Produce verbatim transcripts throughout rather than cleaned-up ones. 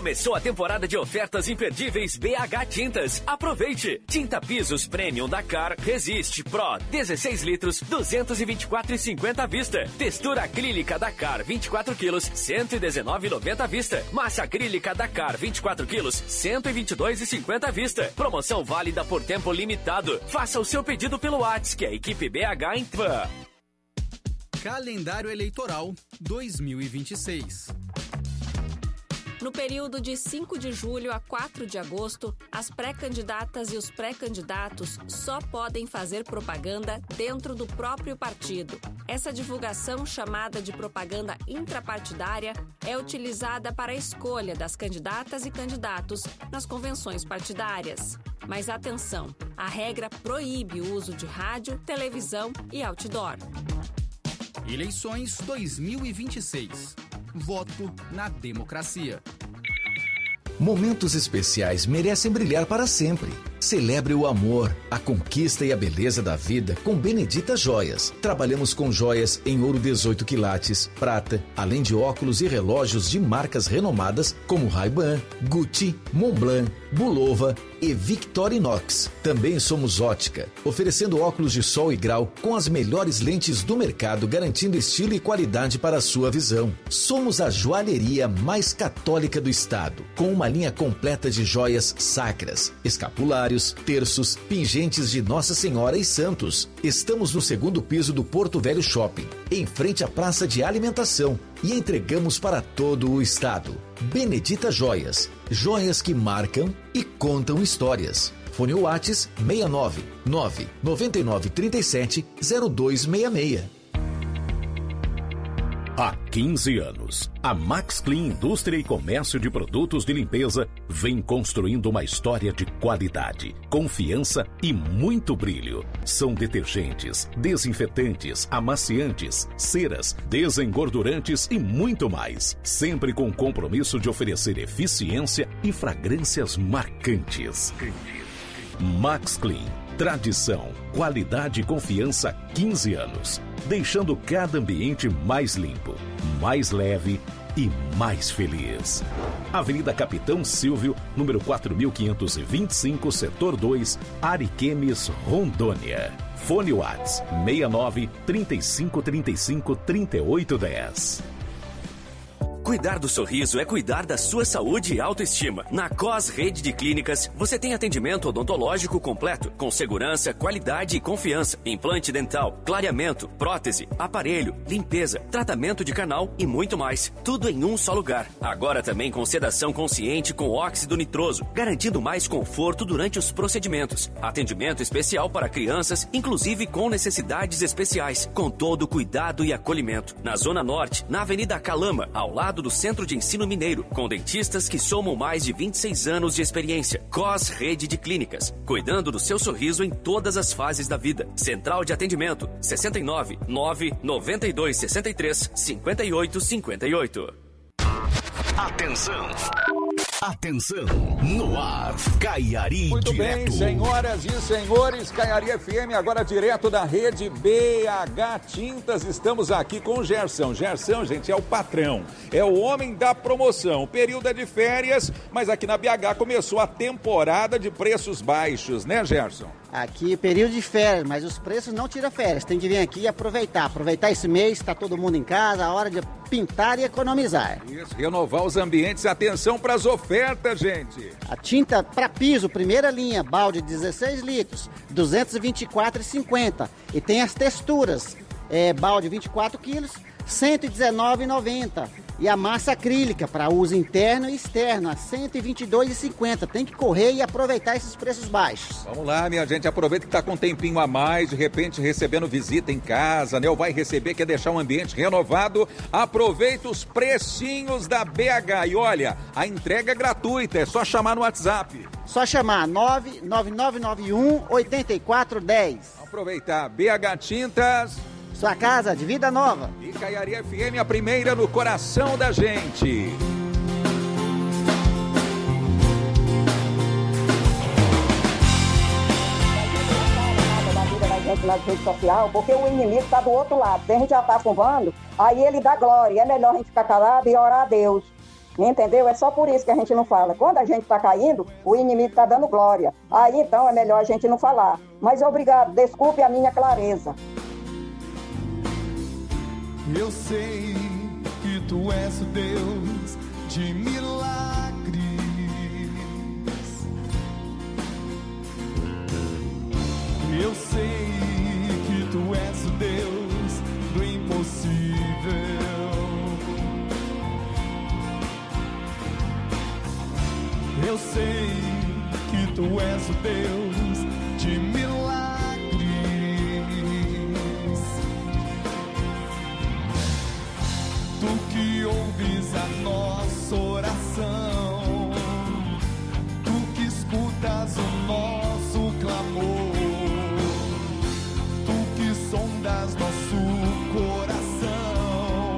Começou a temporada de ofertas imperdíveis B H Tintas. Aproveite! Tinta Pisos Premium da Car Resiste Pro dezesseis litros, duzentos e vinte e quatro reais e cinquenta à vista. Textura acrílica da Car vinte e quatro quilos, cento e dezenove reais e noventa à vista. Massa acrílica da Car vinte e quatro quilos, cento e vinte e dois reais e cinquenta à vista. Promoção válida por tempo limitado. Faça o seu pedido pelo WhatsApp, que é a equipe B H em Fã. Calendário Eleitoral dois mil e vinte e seis. No período de cinco de julho a quatro de agosto, as pré-candidatas e os pré-candidatos só podem fazer propaganda dentro do próprio partido. Essa divulgação, chamada de propaganda intrapartidária, é utilizada para a escolha das candidatas e candidatos nas convenções partidárias. Mas atenção, a regra proíbe o uso de rádio, televisão e outdoor. Eleições dois mil e vinte e seis. Voto na democracia. Momentos especiais merecem brilhar para sempre. Celebre o amor, a conquista e a beleza da vida com Benedita Joias. Trabalhamos com joias em ouro dezoito quilates, prata, além de óculos e relógios de marcas renomadas como Ray-Ban, Gucci, Montblanc, Bulova e Victorinox. Também somos ótica, oferecendo óculos de sol e grau com as melhores lentes do mercado, garantindo estilo e qualidade para a sua visão. Somos a joalheria mais católica do estado, com uma linha completa de joias sacras, escapulários, terços, pingentes de Nossa Senhora e santos. Estamos no segundo piso do Porto Velho Shopping, em frente à praça de alimentação, e entregamos para todo o estado. Benedita Joias, joias que marcam e contam histórias. Fone Whats seis nove nove nove nove três sete zero dois seis seis. Há quinze anos, a Max Clean Indústria e Comércio de Produtos de Limpeza vem construindo uma história de qualidade, confiança e muito brilho. São detergentes, desinfetantes, amaciantes, ceras, desengordurantes e muito mais. Sempre com o compromisso de oferecer eficiência e fragrâncias marcantes. Max Clean. Tradição, qualidade e confiança há quinze anos, deixando cada ambiente mais limpo, mais leve e mais feliz. Avenida Capitão Silvio, número quatro mil quinhentos e vinte e cinco, setor dois, Ariquemes, Rondônia. Fone Whats seis nove três cinco três cinco três oito um zero. Cuidar do sorriso é cuidar da sua saúde e autoestima. Na Cos Rede de Clínicas, você tem atendimento odontológico completo, com segurança, qualidade e confiança. Implante dental, clareamento, prótese, aparelho, limpeza, tratamento de canal e muito mais. Tudo em um só lugar. Agora também com sedação consciente com óxido nitroso, garantindo mais conforto durante os procedimentos. Atendimento especial para crianças, inclusive com necessidades especiais, com todo o cuidado e acolhimento. Na Zona Norte, na Avenida Calama, ao lado do Centro de Ensino Mineiro, com dentistas que somam mais de vinte e seis anos de experiência. Cos Rede de Clínicas, cuidando do seu sorriso em todas as fases da vida. Central de atendimento, sessenta e nove, nove, noventa e dois, sessenta e três, cinquenta e oito, cinquenta e oito. Atenção! Atenção! No ar, Caiari Muito Direto. bem, senhoras e senhores, Caiari F M, agora direto da rede B H Tintas. Estamos aqui com o Gerson. Gerson, gente, é o patrão, é o homem da promoção. O período é de férias, mas aqui na B H começou a temporada de preços baixos, né, Gerson? Aqui, período de férias, mas os preços não tiram férias. Tem que vir aqui e aproveitar. Aproveitar esse mês, está todo mundo em casa, a hora de pintar e economizar. Isso, renovar os ambientes. Atenção para as ofertas, gente. A tinta para piso, primeira linha, balde dezesseis litros, duzentos e vinte e quatro reais e cinquenta. E tem as texturas, é, balde vinte e quatro quilos, cento e dezenove reais e noventa. E a massa acrílica para uso interno e externo, a cento e vinte e dois reais e cinquenta. Tem que correr e aproveitar esses preços baixos. Vamos lá, minha gente, aproveita que está com um tempinho a mais, de repente recebendo visita em casa, né? Ou vai receber, quer deixar um ambiente renovado, aproveita os precinhos da B H. E olha, a entrega é gratuita, é só chamar no WhatsApp. Só chamar nove nove nove nove um oito quatro um zero. Aproveitar, B H Tintas... Sua casa de vida nova. E Caiari F M, a primeira no coração da gente. Na rede social, porque o inimigo está do outro lado. Se a gente já está fumando, aí ele dá glória. É melhor a gente ficar calado e orar a Deus. Entendeu? É só por isso que a gente não fala. Quando a gente está caindo, o inimigo está dando glória. Aí então é melhor a gente não falar. Mas obrigado, desculpe a minha clareza. Eu sei que tu és o Deus de milagres. Eu sei que tu és o Deus do impossível. Eu sei que tu és o Deus de milagres. Tu que ouves a nossa oração, tu que escutas o nosso clamor, tu que sondas nosso coração,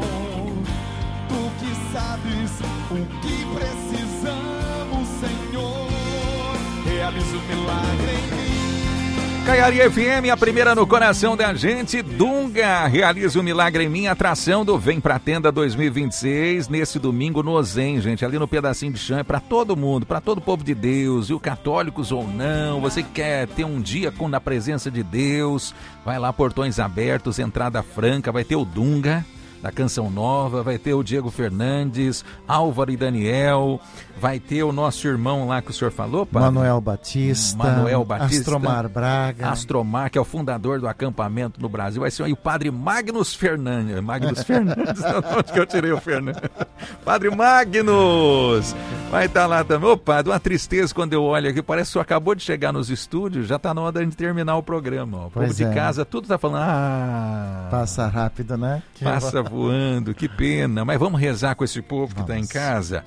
tu que sabes o que precisamos, Senhor, realiza o milagre em mim. Caiari F M, a primeira no coração da gente. Dunga realiza o milagre em mim, atração do Vem Pra Tenda dois mil e vinte e seis, nesse domingo no Zen, gente, ali no pedacinho de chão, é pra todo mundo, pra todo o povo de Deus, e o católicos ou não, você que quer ter um dia com, na presença de Deus, vai lá, portões abertos, entrada franca, vai ter o Dunga da Canção Nova, vai ter o Diego Fernandes, Álvaro e Daniel, vai ter o nosso irmão lá que o senhor falou, padre? Manuel Batista, Manuel Batista, Astromar Braga. Astromar, que é o fundador do acampamento no Brasil, vai ser aí o padre Magnus Fernandes, Magnus Fernandes, onde que eu tirei o Fernandes? Padre Magnus, vai estar lá também. Ô padre, uma tristeza quando eu olho aqui, parece que o senhor acabou de chegar nos estúdios, já está na hora de terminar o programa, ó. O povo de é. casa, tudo está falando, ah... Passa rápido, né? Que passa voando, que pena, mas vamos rezar com esse povo que está em casa.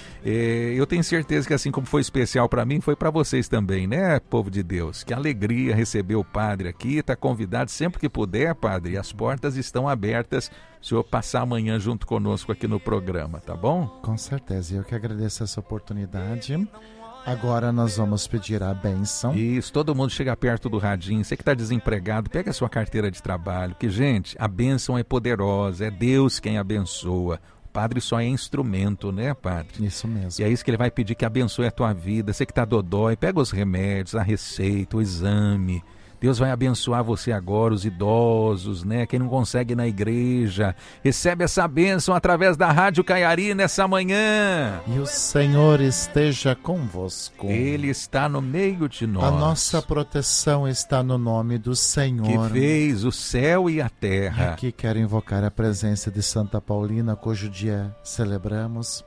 É, eu tenho certeza que assim como foi especial para mim, foi para vocês também, né, povo de Deus? Que alegria receber o padre aqui, está convidado sempre que puder, padre, as portas estão abertas, o senhor passar amanhã junto conosco aqui no programa, tá bom? Com certeza, eu que agradeço essa oportunidade. Agora nós vamos pedir a bênção. Isso, todo mundo chega perto do radinho. Você que está desempregado, pega a sua carteira de trabalho. Que, gente, a bênção é poderosa, é Deus quem abençoa. O padre só é instrumento, né, padre? Isso mesmo. E é isso que ele vai pedir, que abençoe a tua vida. Você que está dodói, pega os remédios, a receita, o exame. Deus vai abençoar você agora, os idosos, né? Quem não consegue ir na igreja, recebe essa bênção através da Rádio Caiari nessa manhã. E o Senhor esteja convosco. Ele está no meio de nós. A nossa proteção está no nome do Senhor, que fez o céu e a terra. E aqui quero invocar a presença de Santa Paulina, cujo dia celebramos.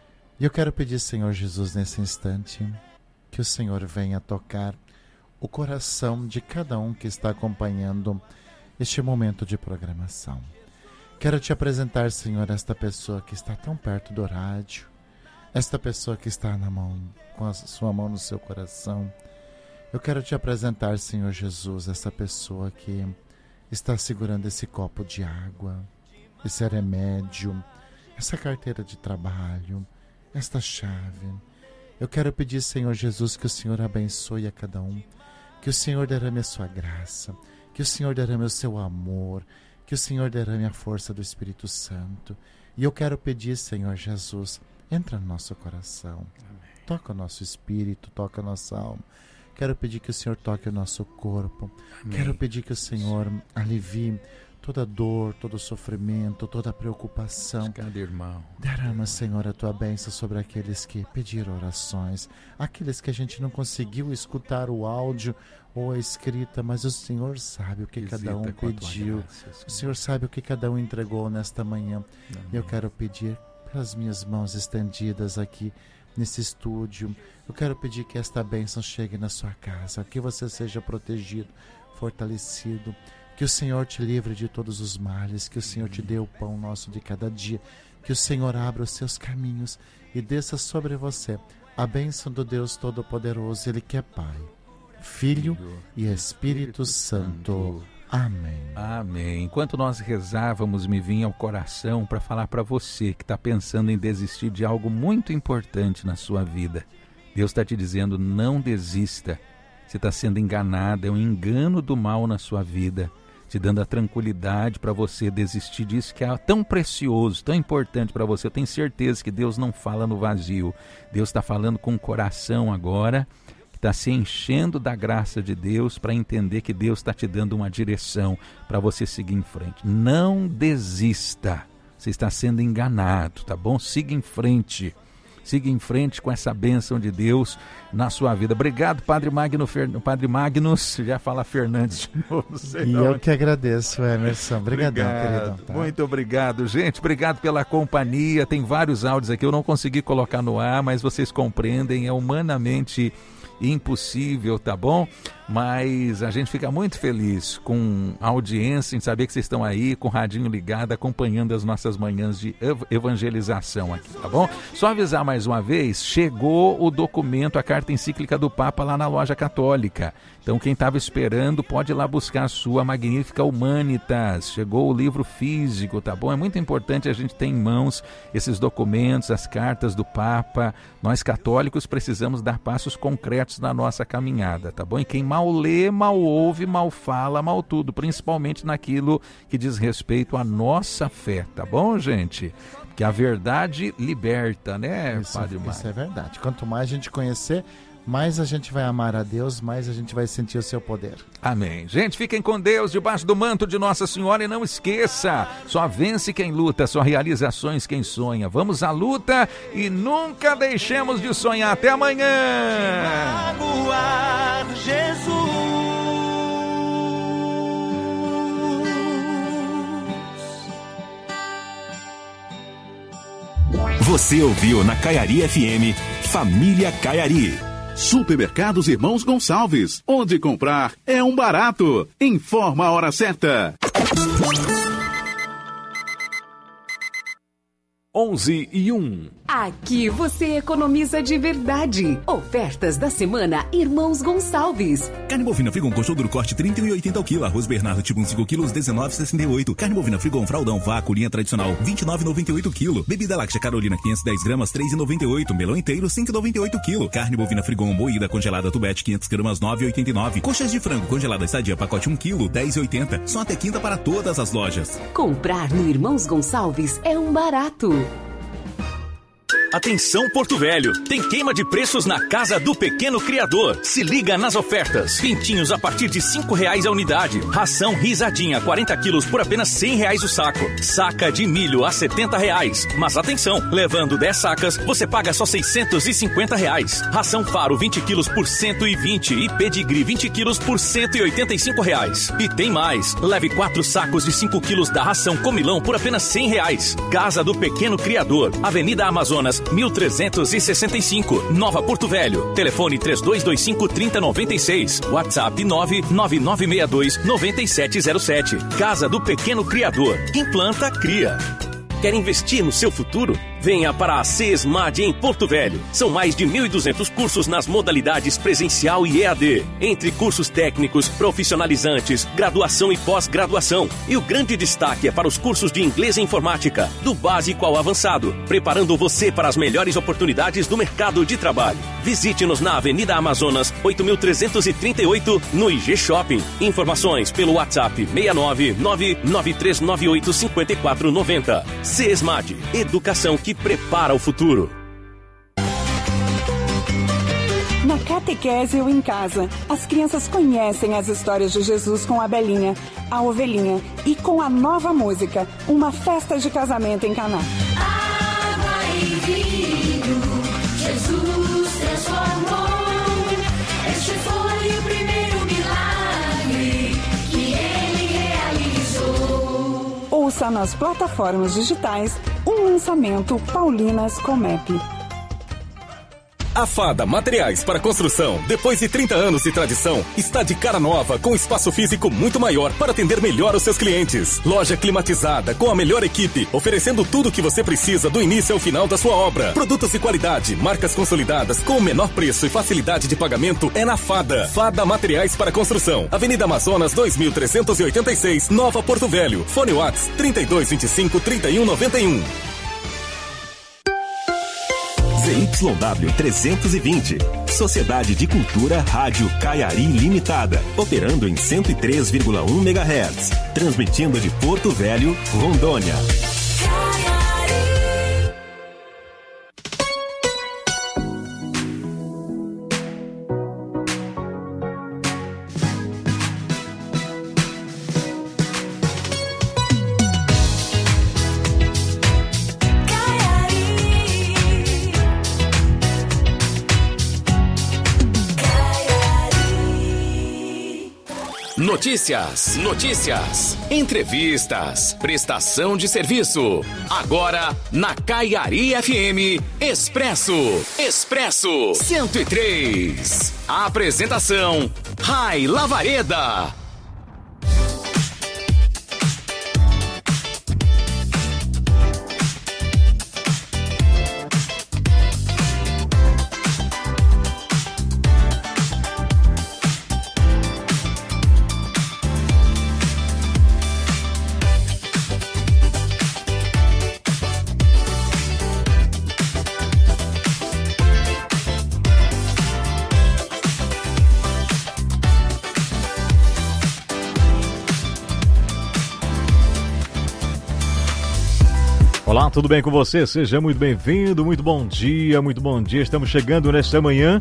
E eu quero pedir, Senhor Jesus, nesse instante, que o Senhor venha tocar o coração de cada um que está acompanhando este momento de programação. Quero te apresentar, Senhor, esta pessoa que está tão perto do rádio, esta pessoa que está na mão, com a sua mão no seu coração. Eu quero te apresentar, Senhor Jesus, essa pessoa que está segurando esse copo de água, esse remédio, essa carteira de trabalho, esta chave. Eu quero pedir, Senhor Jesus, que o Senhor abençoe a cada um, que o Senhor derrame a sua graça, que o Senhor derrame o seu amor, que o Senhor derrame a força do Espírito Santo. E eu quero pedir, Senhor Jesus, entra no nosso coração, amém. Toca o nosso espírito, toca a nossa alma. Quero pedir que o Senhor toque o nosso corpo, amém. Quero pedir que o Senhor alivie toda dor, todo sofrimento, toda preocupação. Cada irmão. Derrama, Senhor, a tua bênção sobre aqueles que pediram orações, aqueles que a gente não conseguiu escutar o áudio ou a escrita, mas o Senhor sabe o que Visita cada um pediu. Graça, o Senhor sabe o que cada um entregou nesta manhã. Amém. Eu quero pedir pelas minhas mãos estendidas aqui nesse estúdio. Eu quero pedir que esta bênção chegue na sua casa, que você seja protegido, fortalecido, que o Senhor te livre de todos os males, que o Senhor te dê o pão nosso de cada dia, que o Senhor abra os seus caminhos e desça sobre você a bênção do Deus Todo-Poderoso, Ele que é Pai, Filho e Espírito Santo. Amém. Amém. Enquanto nós rezávamos, me vinha ao coração para falar para você que está pensando em desistir de algo muito importante na sua vida. Deus está te dizendo, não desista. Você está sendo enganado, é um engano do mal na sua vida. te dando a tranquilidade para você desistir disso que é tão precioso, tão importante para você. Eu tenho certeza que Deus não fala no vazio. Deus está falando com o coração agora, que está se enchendo da graça de Deus para entender que Deus está te dando uma direção para você seguir em frente. Não desista, você está sendo enganado, tá bom? Siga em frente. Siga em frente com essa bênção de Deus na sua vida. Obrigado, Padre Magno, Fer... Padre Magnus, já fala Fernandes de novo. Não sei e não. eu que agradeço, Emerson. Obrigadão, obrigado, queridão. Tá? Muito obrigado, gente. Obrigado pela companhia. Tem vários áudios aqui, eu não consegui colocar no ar, mas vocês compreendem, é humanamente impossível, tá bom? Mas a gente fica muito feliz com a audiência, em saber que vocês estão aí com o radinho ligado, acompanhando as nossas manhãs de evangelização aqui, tá bom? Só avisar mais uma vez, chegou o documento, a carta encíclica do Papa lá na loja católica. Então quem estava esperando pode ir lá buscar a sua Magnífica Humanitas. Chegou o livro físico, tá bom? É muito importante a gente ter em mãos esses documentos, as cartas do Papa. Nós católicos precisamos dar passos concretos na nossa caminhada, tá bom? E quem mal lê, mal ouve, mal fala, mal tudo, principalmente naquilo que diz respeito à nossa fé, tá bom, gente? Que a verdade liberta, né, isso, Padre Mário? Isso é verdade. Quanto mais a gente conhecer, mais a gente vai amar a Deus, mais a gente vai sentir o seu poder. Amém. Gente, fiquem com Deus debaixo do manto de Nossa Senhora e não esqueça, só vence quem luta, só realiza ações quem sonha. Vamos à luta e nunca deixemos de sonhar. Até amanhã! Jesus. Você ouviu na Caiari F M Família Caiari. Supermercados Irmãos Gonçalves, onde comprar é um barato. Informa a hora certa. onze e um. Aqui você economiza de verdade. Ofertas da semana Irmãos Gonçalves. Carne bovina Frigon Coxô duro corte trinta e um e oitenta ao quilo. Arroz Bernardo tipo cinco quilos dezenove e sessenta e oito. Carne bovina Frigon Fraldão Vácuo linha tradicional vinte e nove e noventa e oito quilo. Bebida láctea Carolina quinhentos e dez gramas três e noventa e oito. Melão inteiro cinco e noventa e oito quilo. Carne bovina Frigon moída congelada Tubete quinhentas gramas nove e oitenta e nove. Coxas de frango congelada Sadia pacote um quilo dez e oitenta. Só até quinta para todas as lojas. Comprar no Irmãos Gonçalves é um barato. Atenção Porto Velho, tem queima de preços na Casa do Pequeno Criador. Se liga nas ofertas. Pintinhos a partir de cinco reais a unidade. Ração risadinha quarenta quilos por apenas cem reais o saco. Saca de milho a setenta reais. Mas atenção, levando dez sacas, você paga só seiscentos e cinquenta reais. Ração Faro vinte quilos por cento e vinte e Pedigree vinte quilos por cento e oitenta e cinco reais. E tem mais, leve quatro sacos de cinco quilos da ração Comilão por apenas cem reais. Casa do Pequeno Criador, Avenida Amazonas, mil trezentos e sessenta e cinco, Nova Porto Velho. Telefone três dois dois cinco, três zero nove seis. WhatsApp nove nove nove seis dois, nove sete zero sete. Casa do Pequeno Criador. Quem planta, cria. Quer investir no seu futuro? Venha para a CESMAD em Porto Velho. São mais de mil e duzentos cursos nas modalidades presencial e E A D. Entre cursos técnicos, profissionalizantes, graduação e pós-graduação. E o grande destaque é para os cursos de inglês e informática, do básico ao avançado, preparando você para as melhores oportunidades do mercado de trabalho. Visite-nos na Avenida Amazonas, oito mil trezentos e trinta e oito, no I G Shopping. Informações pelo WhatsApp seis nove nove nove três nove oito cinco quatro nove zero. CESMAD, educação que prepara o futuro. Na Catequese ou em casa, as crianças conhecem as histórias de Jesus com a Belinha, a Ovelhinha e com a nova música, Uma Festa de Casamento em Caná. Água e vinho, Jesus transformou. Este foi o primeiro milagre que ele realizou. Ouça nas plataformas digitais um lançamento Paulinas Comep. A Fada Materiais para Construção, depois de trinta anos de tradição, está de cara nova, com espaço físico muito maior para atender melhor os seus clientes. Loja climatizada, com a melhor equipe, oferecendo tudo o que você precisa do início ao final da sua obra. Produtos de qualidade, marcas consolidadas, com o menor preço e facilidade de pagamento é na Fada. Fada Materiais para Construção, Avenida Amazonas dois mil trezentos e oitenta e seis, Nova Porto Velho. Fone WhatsApp trinta e dois vinte e cinco, trinta e um noventa e um. Z Y W trezentos e vinte. Sociedade de Cultura Rádio Caiari Limitada, operando em cento e três vírgula um megahertz, transmitindo de Porto Velho, Rondônia. Notícias, notícias, entrevistas, prestação de serviço. Agora, na Caiari F M, Expresso, Expresso cento e três. Apresentação, Rai Lavareda. Olá, tudo bem com você? Seja muito bem-vindo, muito bom dia, muito bom dia. Estamos chegando nesta manhã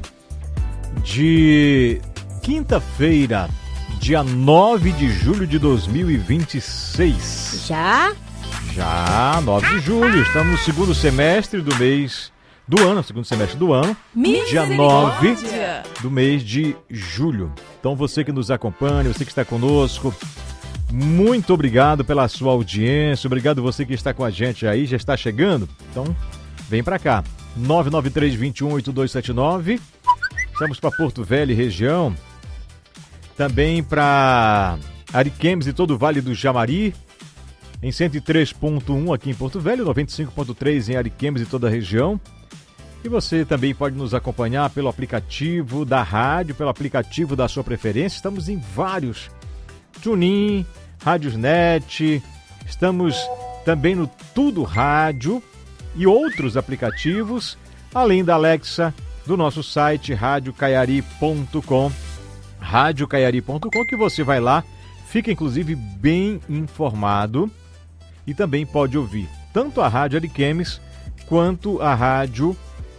de quinta-feira, dia nove de julho de dois mil e vinte e seis. Já? Já, nove de julho. Estamos no segundo semestre do mês do ano, segundo semestre do ano, dia nove do mês de julho. Então você que nos acompanha, você que está conosco, muito obrigado pela sua audiência, obrigado você que está com a gente aí, já está chegando, então vem pra cá, nove nove três, dois um, oito dois sete nove, estamos para Porto Velho e região, também para Ariquemes e todo o Vale do Jamari, em cento e três ponto um aqui em Porto Velho, noventa e cinco ponto três em Ariquemes e toda a região, e você também pode nos acompanhar pelo aplicativo da rádio, pelo aplicativo da sua preferência, estamos em vários TuneIn, Rádiosnet, estamos também no Tudo Rádio e outros aplicativos, além da Alexa, do nosso site rádio caiari ponto com, rádio caiari ponto com, que você vai lá, fica inclusive bem informado e também pode ouvir tanto a Rádio Ariquemes quanto a Rádio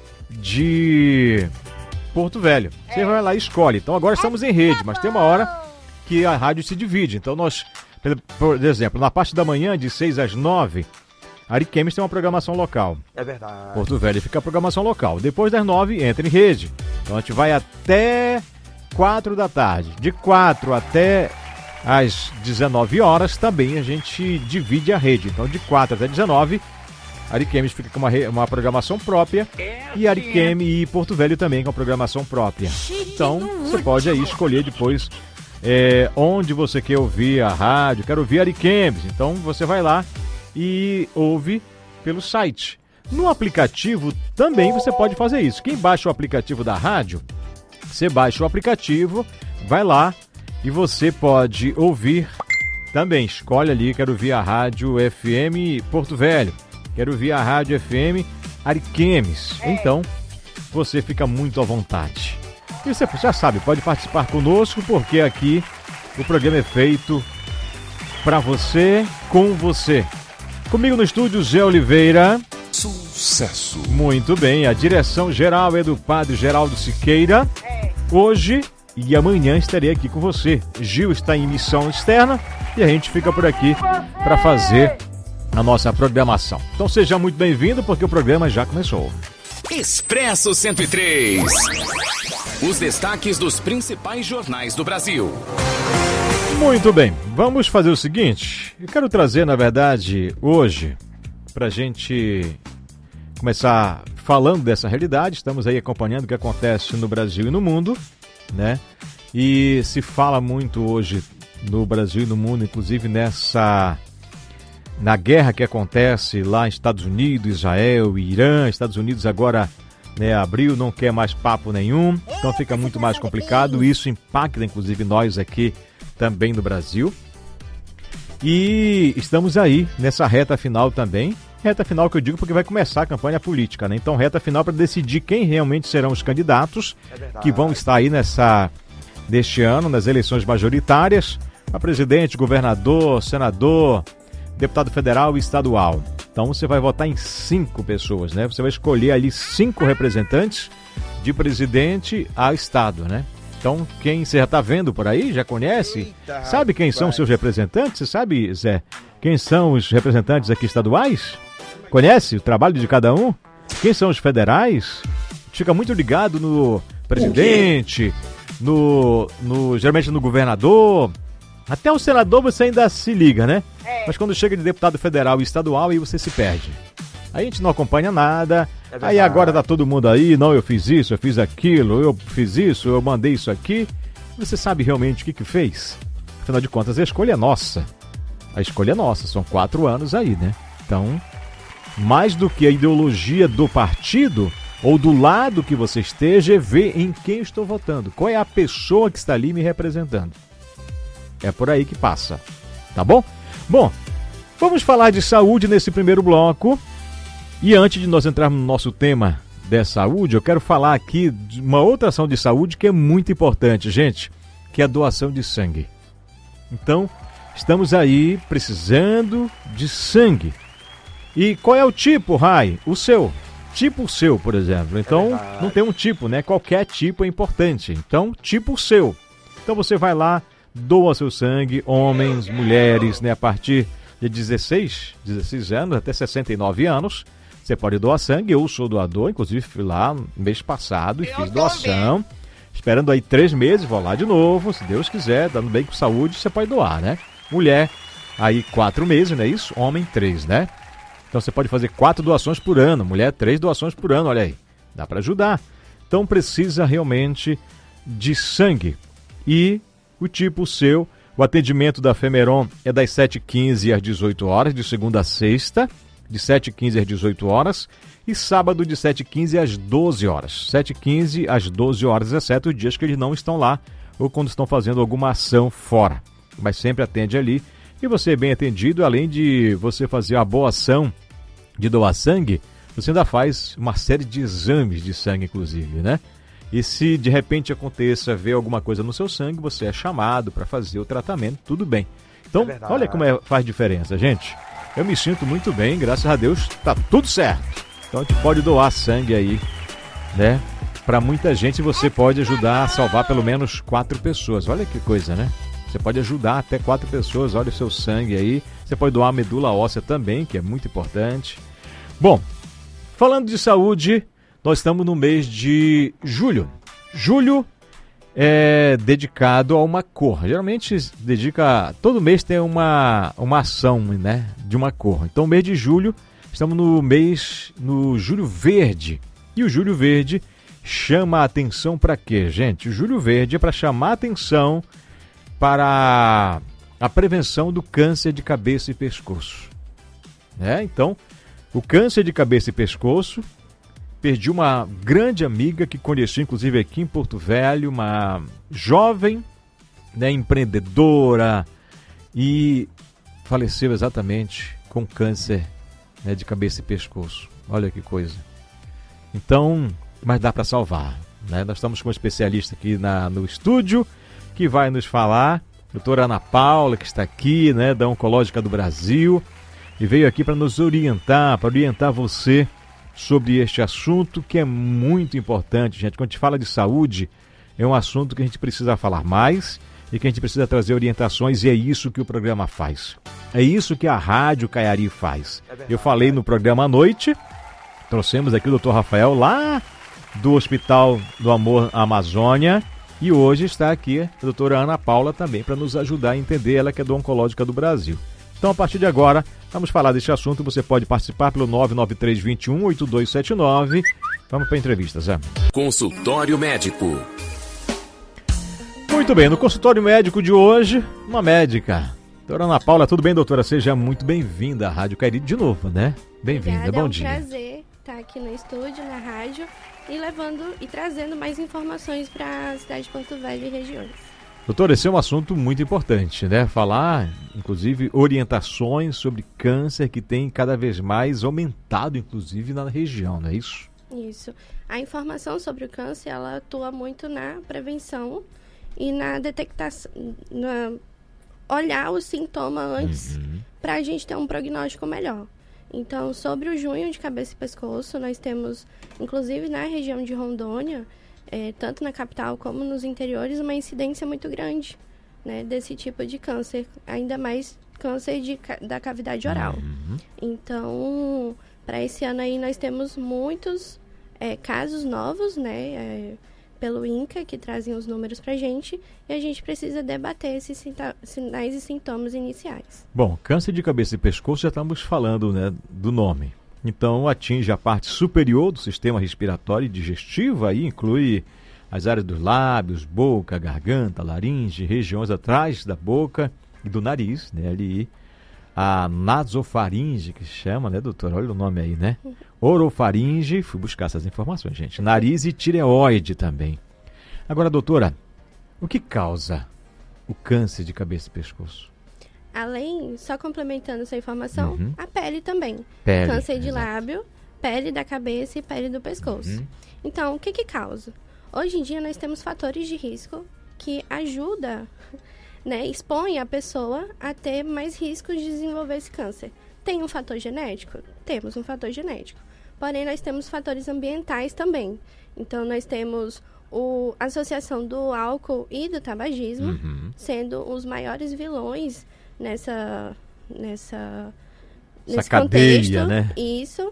de Porto Velho. Você vai lá e escolhe. Então agora estamos em rede, mas tem uma hora que a rádio se divide. Então nós, por exemplo, na parte da manhã, de seis às nove, Ariquemes tem uma programação local. É verdade. Porto Velho fica a programação local. Depois das nove, entra em rede. Então a gente vai até quatro da tarde. De quatro até às dezenove horas, também a gente divide a rede. Então de quatro até dezenove, Ariquemes fica com uma, uma programação própria e Ariquemes e Porto Velho também com a programação própria. Então você pode aí escolher depois É, onde você quer ouvir a rádio, quer ouvir Ariquemes, então você vai lá e ouve pelo site. No aplicativo também você pode fazer isso. Quem baixa o aplicativo da rádio, você baixa o aplicativo, vai lá e você pode ouvir também. Escolhe ali, quero ouvir a rádio F M Porto Velho, quero ouvir a rádio F M Ariquemes. Então você fica muito à vontade. E você já sabe, pode participar conosco, porque aqui o programa é feito para você, com você. Comigo no estúdio, Zé Oliveira. Sucesso. Muito bem, a direção geral é do Padre Geraldo Siqueira. Hoje e amanhã estarei aqui com você. Gil está em missão externa e a gente fica por aqui para fazer a nossa programação. Então seja muito bem-vindo, porque o programa já começou. Expresso cento e três. Os destaques dos principais jornais do Brasil. Muito bem, vamos fazer o seguinte. Eu quero trazer, na verdade, hoje, para a gente começar falando dessa realidade. Estamos aí acompanhando o que acontece no Brasil e no mundo, né? E se fala muito hoje no Brasil e no mundo, inclusive nessa... na guerra que acontece lá nos Estados Unidos, Israel e Irã. Estados Unidos agora, né, abriu, não quer mais papo nenhum, então fica muito mais complicado. Isso impacta inclusive nós aqui também no Brasil. E estamos aí nessa reta final também, reta final que eu digo porque vai começar a campanha política, né? Então, reta final para decidir quem realmente serão os candidatos é que vão estar aí nessa, neste ano, nas eleições majoritárias, a presidente, governador, senador, deputado federal e estadual. Então, você vai votar em cinco pessoas, né? Você vai escolher ali cinco representantes de presidente a estado, né? Então, quem você já está vendo por aí, já conhece? Eita, sabe quem são seus representantes? Você sabe, Zé, quem são os representantes aqui estaduais? Conhece o trabalho de cada um? Quem são os federais? Fica muito ligado no presidente, no, no geralmente no governador. Até o senador você ainda se liga, né? É. Mas quando chega de deputado federal e estadual, aí você se perde. Aí a gente não acompanha nada. É aí agora tá todo mundo aí, não, eu fiz isso, eu fiz aquilo, eu fiz isso, eu mandei isso aqui. Você sabe realmente o que que fez? Afinal de contas, a escolha é nossa. A escolha é nossa, são quatro anos aí, né? Então, mais do que a ideologia do partido ou do lado que você esteja, é ver em quem estou votando. Qual é a pessoa que está ali me representando? É por aí que passa, tá bom? Bom, vamos falar de saúde nesse primeiro bloco. E antes de nós entrarmos no nosso tema de saúde, eu quero falar aqui de uma outra ação de saúde que é muito importante, gente, que é a doação de sangue. Então, estamos aí precisando de sangue. E qual é o tipo, Rai? O seu. Tipo seu, por exemplo. Então, é não tem um tipo, né? Qualquer tipo é importante. Então, tipo seu. Então, você vai lá, doa seu sangue, homens, mulheres, né? A partir de dezesseis, dezesseis anos até sessenta e nove anos. Você pode doar sangue, eu sou doador, inclusive fui lá no mês passado e eu fiz doação. Bem. Esperando aí três meses, vou lá de novo, se Deus quiser, dando bem com saúde, você pode doar, né? Mulher, aí quatro meses, não é isso? Homem, três, né? Então você pode fazer quatro doações por ano, mulher, três doações por ano, olha aí. Dá para ajudar. Então precisa realmente de sangue. E o tipo seu, o atendimento da Femeron é das sete e quinze às dezoito horas, de segunda a sexta. De sete e quinze às dezoito horas e sábado de sete e quinze às doze horas. sete e quinze às doze horas, exceto os dias que eles não estão lá ou quando estão fazendo alguma ação fora. Mas sempre atende ali. E você é bem atendido, além de você fazer a boa ação de doar sangue, você ainda faz uma série de exames de sangue, inclusive, né? E se de repente aconteça ver alguma coisa no seu sangue, você é chamado para fazer o tratamento, tudo bem. Então, é olha como é, faz diferença, gente. Eu me sinto muito bem, graças a Deus, tá tudo certo. Então a gente pode doar sangue aí, né? Para muita gente você pode ajudar a salvar pelo menos quatro pessoas. Olha que coisa, né? Você pode ajudar até quatro pessoas, olha o seu sangue aí. Você pode doar medula óssea também, que é muito importante. Bom, falando de saúde, nós estamos no mês de julho. Julho é dedicado a uma cor. Geralmente dedica, todo mês tem uma, uma ação, né, de uma cor. Então, mês de julho, estamos no mês, no Julho Verde. E o Julho Verde chama a atenção para quê, gente? O Julho Verde é para chamar a atenção para a prevenção do câncer de cabeça e pescoço. Né? Então, o câncer de cabeça e pescoço, perdi uma grande amiga que conheci, inclusive, aqui em Porto Velho, uma jovem, né, empreendedora, e faleceu exatamente com câncer, né, de cabeça e pescoço. Olha que coisa. Então, mas dá para salvar, né? Nós estamos com um especialista aqui na, no estúdio, que vai nos falar, a doutora Ana Paula, que está aqui, né, da Oncológica do Brasil, e veio aqui para nos orientar, para orientar você sobre este assunto que é muito importante, gente. Quando a gente fala de saúde, é um assunto que a gente precisa falar mais e que a gente precisa trazer orientações, e é isso que o programa faz. É isso que a Rádio Caiari faz. É verdade, eu falei no programa à noite, trouxemos aqui o doutor Rafael lá do Hospital do Amor Amazônia, e hoje está aqui a doutora Ana Paula também para nos ajudar a entender, ela que é do Oncológica do Brasil. Então, a partir de agora, vamos falar deste assunto. Você pode participar pelo nove nove três, dois um, oito dois sete nove. Vamos para a entrevista, Zé. Consultório Médico. Muito bem, no consultório médico de hoje, uma médica. Doutora Ana Paula, tudo bem, doutora? Seja muito bem-vinda à Rádio Caiari de novo, né? Bem-vinda, bom dia. É um prazer estar aqui no estúdio, na rádio, e levando e trazendo mais informações para a cidade de Porto Velho e regiões. Doutor, esse é um assunto muito importante, né? Falar, inclusive, orientações sobre câncer que tem cada vez mais aumentado, inclusive, na região, não é isso? Isso. A informação sobre o câncer, ela atua muito na prevenção e na detectação, na olhar o sintoma antes, uhum. para a gente ter um prognóstico melhor. Então, sobre o junho de cabeça e pescoço, nós temos, inclusive na região de Rondônia, é, tanto na capital como nos interiores, uma incidência muito grande, né, desse tipo de câncer, ainda mais câncer de, da cavidade oral. Uhum. Então, para esse ano aí, nós temos muitos é, casos novos, né, é, pelo INCA, que trazem os números para a gente, e a gente precisa debater esses sinais e sintomas iniciais. Bom, câncer de cabeça e pescoço, já estamos falando, né, do nome. Então, atinge a parte superior do sistema respiratório e digestivo, aí inclui as áreas dos lábios, boca, garganta, laringe, regiões atrás da boca e do nariz, né, ali, a nasofaringe, que chama, né, doutor? Olha o nome aí, né? Uhum. Orofaringe, fui buscar essas informações, gente. Nariz e tireoide também. Agora, doutora, o que causa o câncer de cabeça e pescoço? Além, só complementando essa informação, uhum. a pele também. Pele, câncer de exato. lábio, pele da cabeça e pele do pescoço. Uhum. Então, o que que causa? Hoje em dia, nós temos fatores de risco que ajudam, né, expõe a pessoa a ter mais riscos de desenvolver esse câncer. Tem um fator genético? Temos um fator genético. Porém, nós temos fatores ambientais também. Então, nós temos o, a associação do álcool e do tabagismo, uhum. sendo os maiores vilões nessa, nessa, Essa nesse cadeia, contexto. Né? Isso.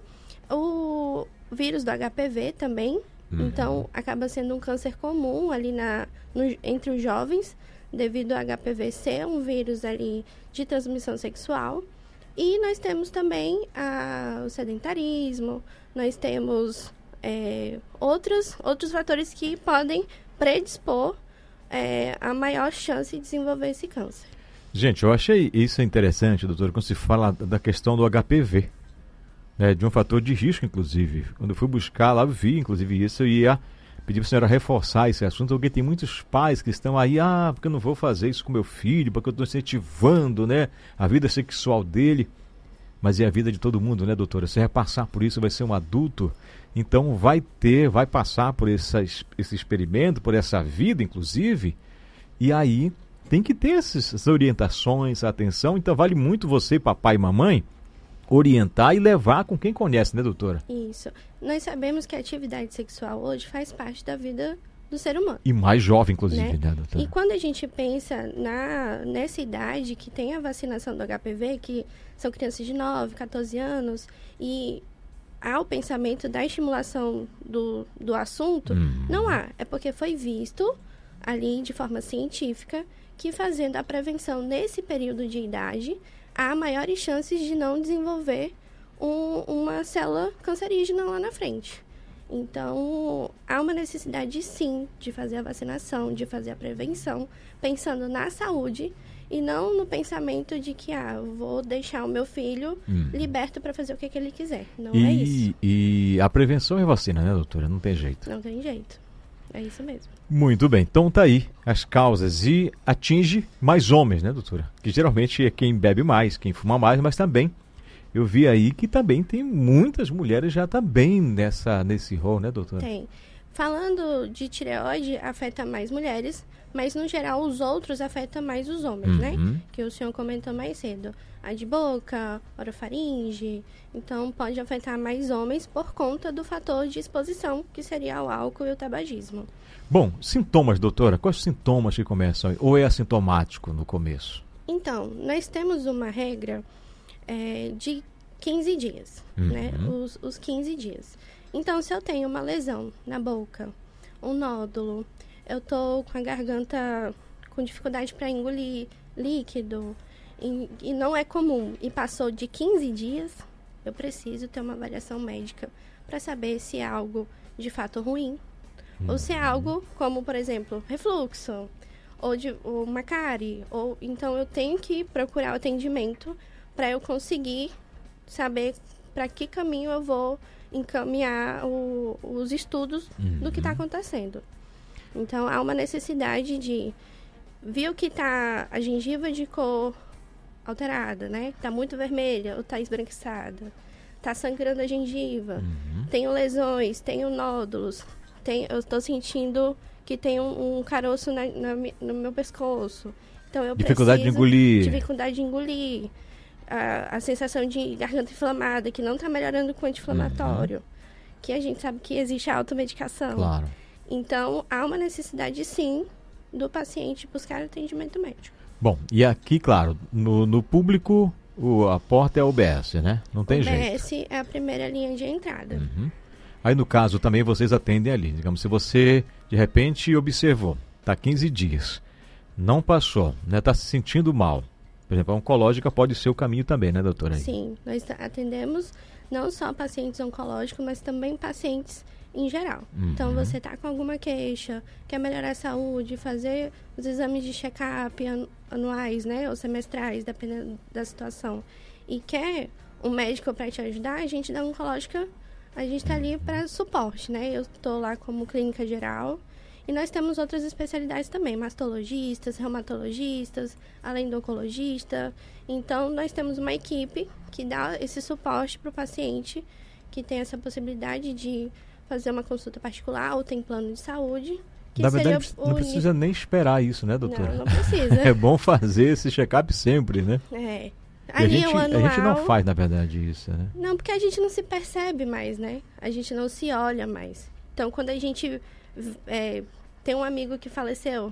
O vírus do H P V também. Uhum. Então, acaba sendo um câncer comum ali na, no, entre os jovens, devido ao H P V ser um vírus ali de transmissão sexual. E nós temos também a, o sedentarismo, nós temos é, outros, outros fatores que podem predispor é, a maior chance de desenvolver esse câncer. Gente, eu achei isso interessante, doutor, quando se fala da questão do H P V, né, de um fator de risco, inclusive. Quando eu fui buscar lá, eu vi, inclusive, isso, eu ia pedir para a senhora reforçar esse assunto, porque tem muitos pais que estão aí, ah, porque eu não vou fazer isso com meu filho, porque eu estou incentivando, né, a vida sexual dele. Mas é a vida de todo mundo, né, doutora? Você vai passar por isso, vai ser um adulto, então vai ter, vai passar por essas, esse experimento, por essa vida, inclusive, e aí tem que ter essas, essas orientações, essa atenção. Então vale muito você, papai e mamãe, orientar e levar com quem conhece, né, doutora? Isso. Nós sabemos que a atividade sexual hoje faz parte da vida do ser humano. E mais jovem, inclusive, né, né, doutora? E quando a gente pensa na, nessa idade que tem a vacinação do H P V, que são crianças de nove, catorze anos, e há o pensamento da estimulação do, do assunto, hum. não há. É porque foi visto ali de forma científica que fazendo a prevenção nesse período de idade, há maiores chances de não desenvolver um, uma célula cancerígena lá na frente. Então, há uma necessidade, sim, de fazer a vacinação, de fazer a prevenção, pensando na saúde e não no pensamento de que, ah, eu vou deixar o meu filho hum. liberto para fazer o que, que ele quiser. Não e, é isso. E a prevenção é vacina, né, doutora? Não tem jeito. Não tem jeito. É isso mesmo. Muito bem. Então tá aí as causas. E atinge mais homens, né, doutora? Que geralmente é quem bebe mais, quem fuma mais, mas também eu vi aí que também tem muitas mulheres já também nessa, nesse rol, né, doutora? Tem. Falando de tireoide, afeta mais mulheres, mas no geral os outros afetam mais os homens, uhum. né? Que o senhor comentou mais cedo. A de boca, orofaringe, então pode afetar mais homens por conta do fator de exposição, que seria o álcool e o tabagismo. Bom, sintomas, doutora, quais sintomas que começam? Ou é assintomático no começo? Então, nós temos uma regra é, de quinze dias, uhum. né? Os, os quinze dias. Então, se eu tenho uma lesão na boca, um nódulo, eu tô com a garganta com dificuldade para engolir líquido e, e não é comum e passou de quinze dias, eu preciso ter uma avaliação médica para saber se é algo de fato ruim uhum. ou se é algo como, por exemplo, refluxo ou, de, ou uma cárie. Ou, então, eu tenho que procurar o atendimento para eu conseguir saber para que caminho eu vou encaminhar o, os estudos uhum. do que está acontecendo. Então, há uma necessidade de viu que tá a gengiva de cor alterada, né? Tá muito vermelha ou tá esbranquiçada. Tá sangrando a gengiva. Uhum. Tenho lesões, tenho nódulos. Tenho, eu estou sentindo que tem um, um caroço na, na, no meu pescoço. Então eu dificuldade preciso, de engolir. Dificuldade de engolir. A, a sensação de garganta inflamada, que não está melhorando com anti-inflamatório. Uhum. Que a gente sabe que existe a automedicação. Claro. Então, há uma necessidade, sim, do paciente buscar atendimento médico. Bom, e aqui, claro, no, no público, o, a porta é a U B S, né? Não tem jeito. jeito. U B S é a primeira linha de entrada. Uhum. Aí, no caso, também vocês atendem ali. Digamos, se você, de repente, observou, está quinze dias, não passou, né? Está se sentindo mal. Por exemplo, a oncológica pode ser o caminho também, né, doutora? Sim, nós atendemos não só pacientes oncológicos, mas também pacientes em geral. Uhum. Então, você está com alguma queixa, quer melhorar a saúde, fazer os exames de check-up anuais, né, ou semestrais, dependendo da situação, e quer um médico para te ajudar, a gente da oncológica, a gente está ali para suporte, né? Eu estou lá como clínica geral. E nós temos outras especialidades também, mastologistas, reumatologistas, além do oncologista. Então, nós temos uma equipe que dá esse suporte para o paciente que tem essa possibilidade de fazer uma consulta particular ou tem plano de saúde. Que Na verdade, não uni... precisa nem esperar isso, né, doutora? Não, não precisa. É bom fazer esse check-up sempre, né? É. A gente, anual... a gente não faz, na verdade, isso, né? Não, porque a gente não se percebe mais, né? A gente não se olha mais. Então, quando a gente... É, tem um amigo que faleceu.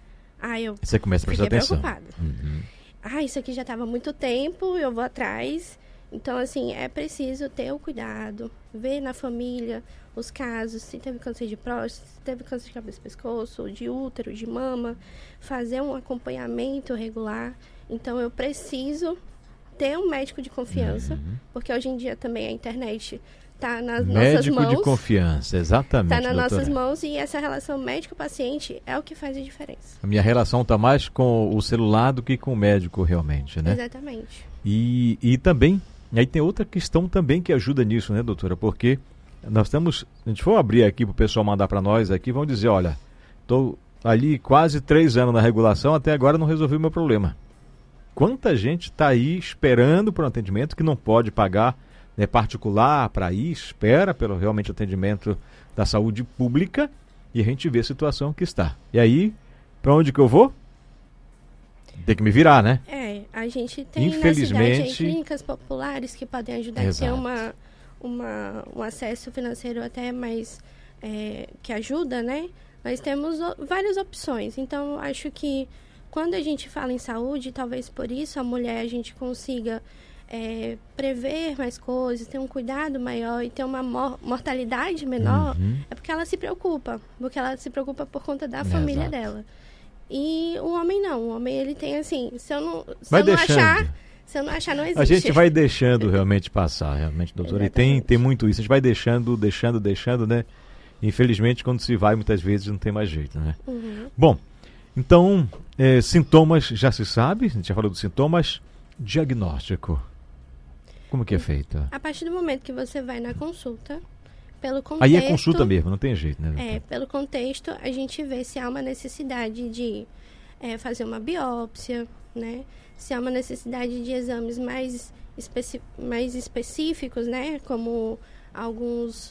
Ah, eu Você começa a prestar fiquei atenção. preocupada. Uhum. Ah, isso aqui já estava há muito tempo, eu vou atrás. Então, assim, é preciso ter o cuidado, ver na família os casos, se teve câncer de próstata, se teve câncer de cabeça e pescoço, de útero, de mama, fazer um acompanhamento regular. Então, eu preciso ter um médico de confiança, uhum. porque hoje em dia também a internet está nas médico nossas mãos. Médico de confiança, exatamente. Está nas doutora. nossas mãos e essa relação médico-paciente é o que faz a diferença. A minha relação está mais com o celular do que com o médico realmente, né? Exatamente. E, e também, aí tem outra questão também que ajuda nisso, né, doutora? Porque nós estamos, a gente for abrir aqui para o pessoal mandar para nós aqui, vão dizer, olha, estou ali quase três anos na regulação, até agora não resolvi o meu problema. Quanta gente está aí esperando por um atendimento que não pode pagar, né, particular para ir, espera pelo realmente atendimento da saúde pública e a gente vê a situação que está. E aí, para onde que eu vou? Tem que me virar, né? É, a gente tem Infelizmente, na cidade aí, clínicas populares que podem ajudar Exato. a ter uma, uma, um acesso financeiro até mais, é, que ajuda, né? Nós temos o, várias opções. Então, acho que quando a gente fala em saúde, talvez por isso a mulher, a gente consiga É, prever mais coisas, ter um cuidado maior e ter uma mor- mortalidade menor, uhum. é porque ela se preocupa, porque ela se preocupa por conta da família Exato. dela. E o homem não, o homem ele tem assim, se eu não, se vai eu não deixando. achar, se eu não achar, não existe. A gente vai deixando realmente passar, realmente, doutora, e tem, tem muito isso, a gente vai deixando, deixando, deixando, né? Infelizmente, quando se vai, muitas vezes não tem mais jeito, né? Uhum. Bom, então, é, sintomas já se sabe, a gente já falou dos sintomas, diagnóstico. Como que é feito? A partir do momento que você vai na consulta, pelo contexto... Aí é consulta mesmo, não tem jeito, né? É, pelo contexto, a gente vê se há uma necessidade de é, fazer uma biópsia, né? Se há uma necessidade de exames mais, especi- mais específicos, né? Como alguns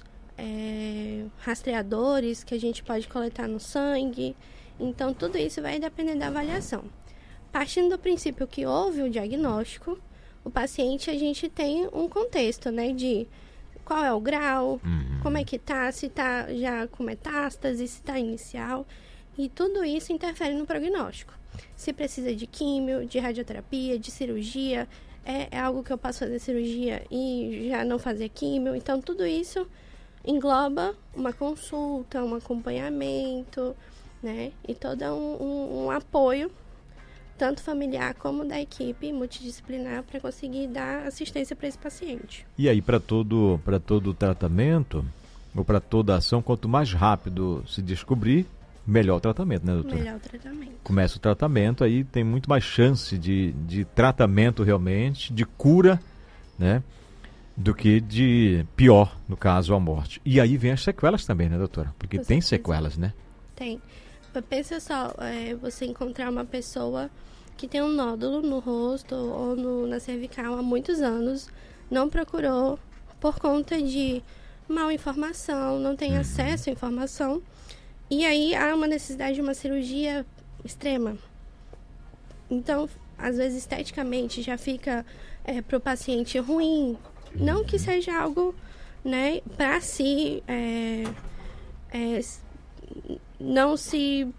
é, rastreadores que a gente pode coletar no sangue. Então, tudo isso vai depender da avaliação. Partindo do princípio que houve o diagnóstico, o paciente, a gente tem um contexto, né, de qual é o grau, uhum. como é que tá, se tá já com metástase, se tá inicial, e tudo isso interfere no prognóstico. Se precisa de químio, de radioterapia, de cirurgia, é, é algo que eu posso fazer cirurgia e já não fazer químio, então tudo isso engloba uma consulta, um acompanhamento, né, e todo um, um, um apoio tanto familiar como da equipe multidisciplinar para conseguir dar assistência para esse paciente. E aí, para todo, para todo o tratamento, ou para toda a ação, quanto mais rápido se descobrir, melhor o tratamento, né, doutora? Melhor o tratamento. Começa o tratamento, aí tem muito mais chance de, de tratamento realmente, de cura, né, do que de pior, no caso, a morte. E aí vem as sequelas também, né, doutora? Porque Com tem certeza. sequelas, né? Tem. pensa só, é, você encontrar uma pessoa que tem um nódulo no rosto ou no, na cervical há muitos anos, não procurou por conta de mal informação, não tem acesso à informação, e aí há uma necessidade de uma cirurgia extrema. Então, às vezes, esteticamente, já fica é, para o paciente ruim. Não que seja algo, né, para si, é, é, não se...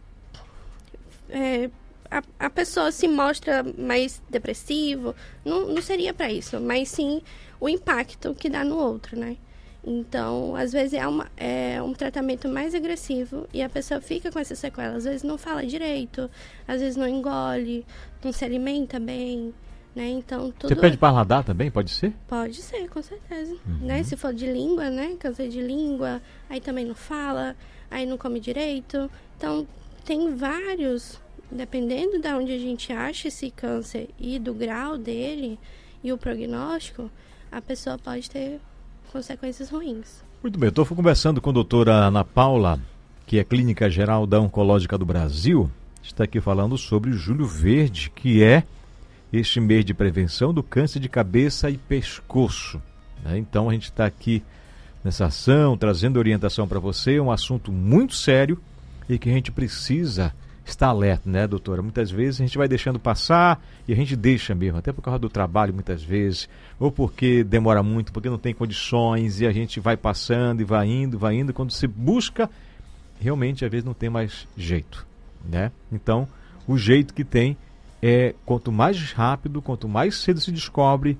É, a, a pessoa se mostra mais depressivo, não, não seria para isso, mas sim o impacto que dá no outro, né? Então, às vezes é, uma, é um tratamento mais agressivo e a pessoa fica com essa sequela. Às vezes não fala direito, às vezes não engole, não se alimenta bem, né? Então, tudo... Você perde paladar também, pode ser? Pode ser, com certeza. Uhum. Né? Se for de língua, né? Câncer de língua, aí também não fala, aí não come direito. Então, tem vários, dependendo de onde a gente acha esse câncer e do grau dele e o prognóstico, a pessoa pode ter consequências ruins. Muito bem, eu estou conversando com a doutora Ana Paula, que é clínica geral da Oncológica do Brasil. Está aqui falando sobre o Julho Verde, que é este mês de prevenção do câncer de cabeça e pescoço. Né? Então a gente está aqui nessa ação, trazendo orientação para você, um assunto muito sério e que a gente precisa estar alerta, né, doutora? Muitas vezes a gente vai deixando passar e a gente deixa mesmo, até por causa do trabalho muitas vezes, ou porque demora muito, porque não tem condições e a gente vai passando e vai indo, vai indo. Quando se busca, realmente às vezes não tem mais jeito, né? Então, o jeito que tem é, quanto mais rápido, quanto mais cedo se descobre,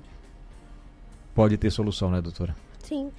pode ter solução, né, doutora? Sim,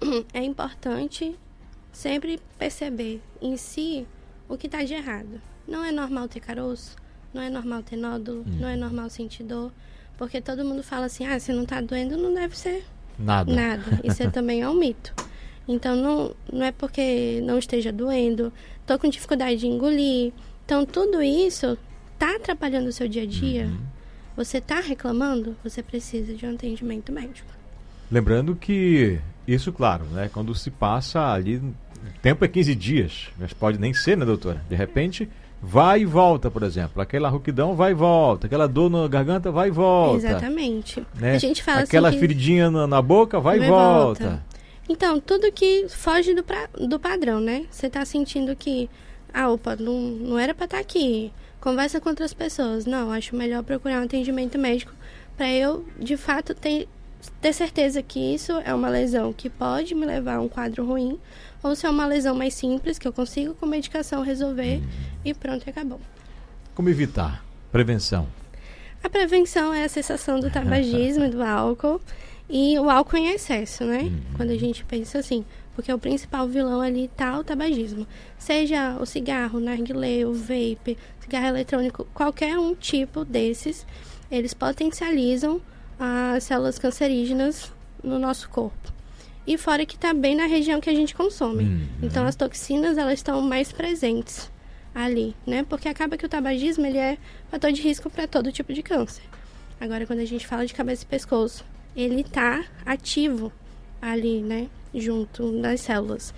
é importante sempre perceber em si o que está de errado. Não é normal ter caroço, não é normal ter nódulo, hum. não é normal sentir dor, porque todo mundo fala assim, ah, se não está doendo, não deve ser nada. nada. Isso é, também é um mito. Então, não, não é porque não esteja doendo, estou com dificuldade de engolir. Então, tudo isso está atrapalhando o seu dia a dia. Uhum. Você está reclamando, você precisa de um atendimento médico. Lembrando que isso, claro, né, quando se passa ali, o tempo é quinze dias, mas pode nem ser, né, doutora? De repente... vai e volta, por exemplo. Aquela rouquidão vai e volta. Aquela dor na garganta vai e volta. Exatamente. Né? A gente fala Aquela assim que... feridinha na, na boca vai e volta. volta. Então, tudo que foge do, pra... do padrão, né? Você tá sentindo que, ah, opa, não, não era pra estar aqui. Conversa com outras pessoas. Não, acho melhor procurar um atendimento médico para eu, de fato, ter, ter certeza que isso é uma lesão que pode me levar a um quadro ruim, ou se é uma lesão mais simples, que eu consigo com medicação resolver hum. e pronto, e acabou. Como evitar? Prevenção. A prevenção é a cessação do tabagismo e do álcool, e o álcool em excesso, né? Hum. Quando a gente pensa assim, porque o principal vilão ali está o tabagismo. Seja o cigarro, o narguilé, o vape, cigarro eletrônico, qualquer um tipo desses, eles potencializam as células cancerígenas no nosso corpo. E fora que está bem na região que a gente consome. Uhum. Então, as toxinas, elas estão mais presentes ali, né? Porque acaba que o tabagismo, ele é fator de risco para todo tipo de câncer. Agora, quando a gente fala de cabeça e pescoço, ele está ativo ali, né? Junto das células.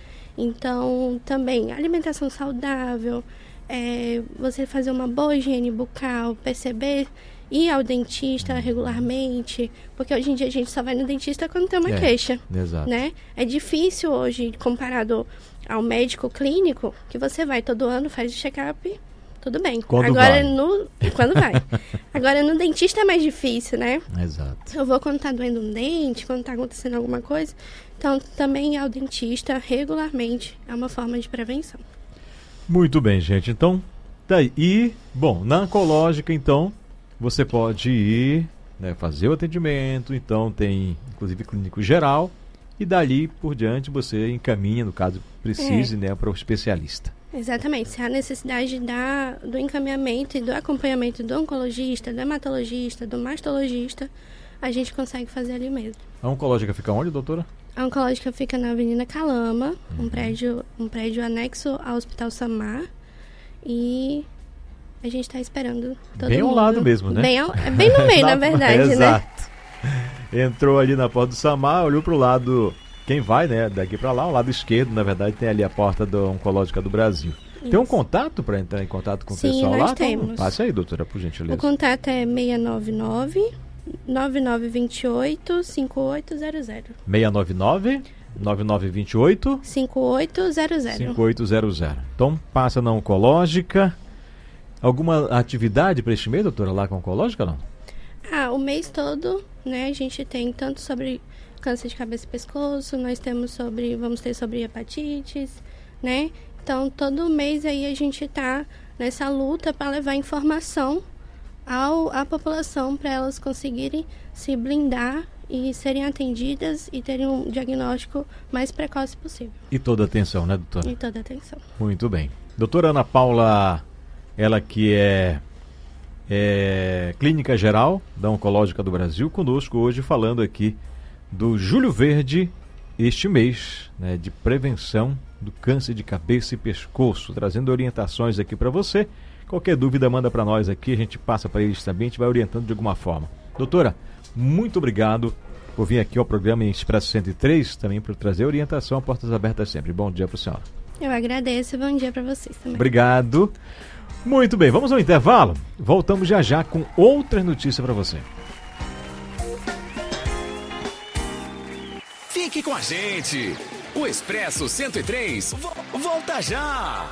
Então, também, alimentação saudável, é, você fazer uma boa higiene bucal, perceber... ir ao dentista regularmente, porque hoje em dia a gente só vai no dentista quando tem uma é, queixa, exato. Né? É difícil hoje, comparado ao médico clínico, que você vai todo ano, faz o check-up, tudo bem. Quando Agora vai. no quando vai. Agora no dentista é mais difícil, né? Exato. Eu vou quando tá doendo um dente, quando tá acontecendo alguma coisa. Então, também ir ao dentista regularmente é uma forma de prevenção. Muito bem, gente. Então, tá aí. E, bom, na oncológica, então, você pode ir, né, fazer o atendimento, então tem inclusive clínico geral, e dali por diante você encaminha, no caso precise, é. né, para o especialista. Exatamente, se há necessidade da, do encaminhamento e do acompanhamento do oncologista, do hematologista, do mastologista, a gente consegue fazer ali mesmo. A oncológica fica onde, doutora? A oncológica fica na Avenida Calama, uhum. um, prédio, um prédio anexo ao Hospital Samar, e... a gente está esperando todo bem mundo. ao lado mesmo, né? Bem, ao, bem no meio, na, na verdade, né? Exato. Entrou ali na porta do Samar, olhou para o lado, quem vai, né? Daqui para lá, o lado esquerdo, na verdade, tem ali a porta da Oncológica do Brasil. Tem um contato para entrar em contato com Sim, o pessoal nós lá? temos. Então, passa aí, doutora, por gentileza. O contato é seis nove nove, nove nove dois oito, cinco oito zero zero. seis nove nove, nove nove dois oito, cinco oito zero zero. cinco oito zero zero. Então, passa na oncológica. Alguma atividade para este mês, doutora, lá com a oncológica, não? Ah, o mês todo, né, a gente tem tanto sobre câncer de cabeça e pescoço, nós temos sobre, vamos ter sobre hepatites, né? Então, todo mês aí a gente tá nessa luta para levar informação ao, à população para elas conseguirem se blindar e serem atendidas e terem um diagnóstico mais precoce possível. E toda atenção, né, doutora? E toda atenção. Muito bem. Doutora Ana Paula, ela que é, é clínica geral da Oncológica do Brasil, conosco hoje falando aqui do Julho Verde este mês, né, de prevenção do câncer de cabeça e pescoço, trazendo orientações aqui para você. Qualquer dúvida, manda para nós aqui, a gente passa para eles também, a gente vai orientando de alguma forma. Doutora, muito obrigado por vir aqui ao programa em Expresso cento e três, também por trazer orientação, portas abertas sempre. Bom dia para a senhora. Eu agradeço, bom dia para vocês também. Obrigado. Muito bem, vamos ao intervalo. Voltamos já já com outras notícias para você. Fique com a gente. O Expresso cento e três vo- volta já.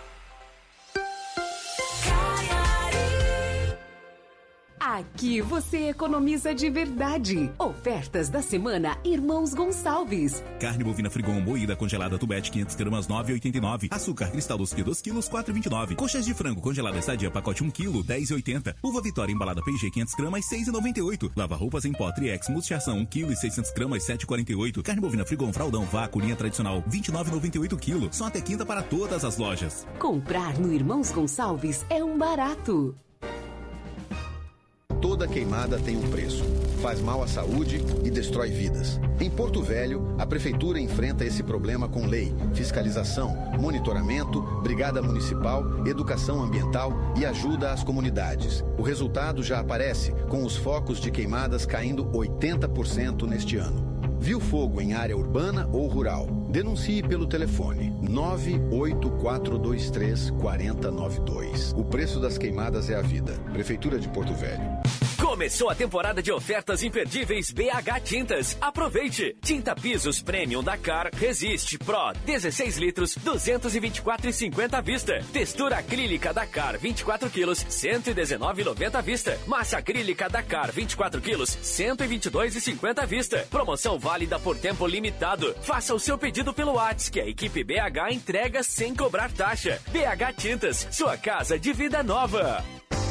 Aqui você economiza de verdade. Ofertas da semana Irmãos Gonçalves. Carne bovina frigon moída congelada tubete quinhentas gramas nove reais e oitenta e nove. Açúcar cristal dois quilos quatro reais e vinte e nove. Coxas de frango congelada Sadia pacote um quilo dez reais e oitenta. Uva Vitória embalada P G quinhentas gramas seis reais e noventa e oito. Lava roupas em pó Triex multiação um quilo e seiscentas gramas sete reais e quarenta e oito. Carne bovina frigon fraldão vácuo linha tradicional vinte e nove reais e noventa e oito quilo. Só até quinta para todas as lojas. Comprar no Irmãos Gonçalves é um barato. Toda queimada tem um preço. Faz mal à saúde e destrói vidas. Em Porto Velho, a Prefeitura enfrenta esse problema com lei, fiscalização, monitoramento, brigada municipal, educação ambiental e ajuda às comunidades. O resultado já aparece, com os focos de queimadas caindo oitenta por cento neste ano. Viu fogo em área urbana ou rural? Denuncie pelo telefone nove oito quatro dois três quatro zero nove dois. O preço das queimadas é a vida. Prefeitura de Porto Velho. Começou a temporada de ofertas imperdíveis B H Tintas. Aproveite! Tinta Pisos Premium da Car Resiste Pro dezesseis litros, duzentos e vinte e quatro reais e cinquenta à vista. Textura acrílica da Car vinte e quatro quilos, cento e dezenove reais e noventa à vista. Massa acrílica da Car vinte e quatro quilos, cento e vinte e dois reais e cinquenta à vista. Promoção válida por tempo limitado. Faça o seu pedido pelo WhatsApp que a equipe B H entrega sem cobrar taxa. B H Tintas, sua casa de vida nova.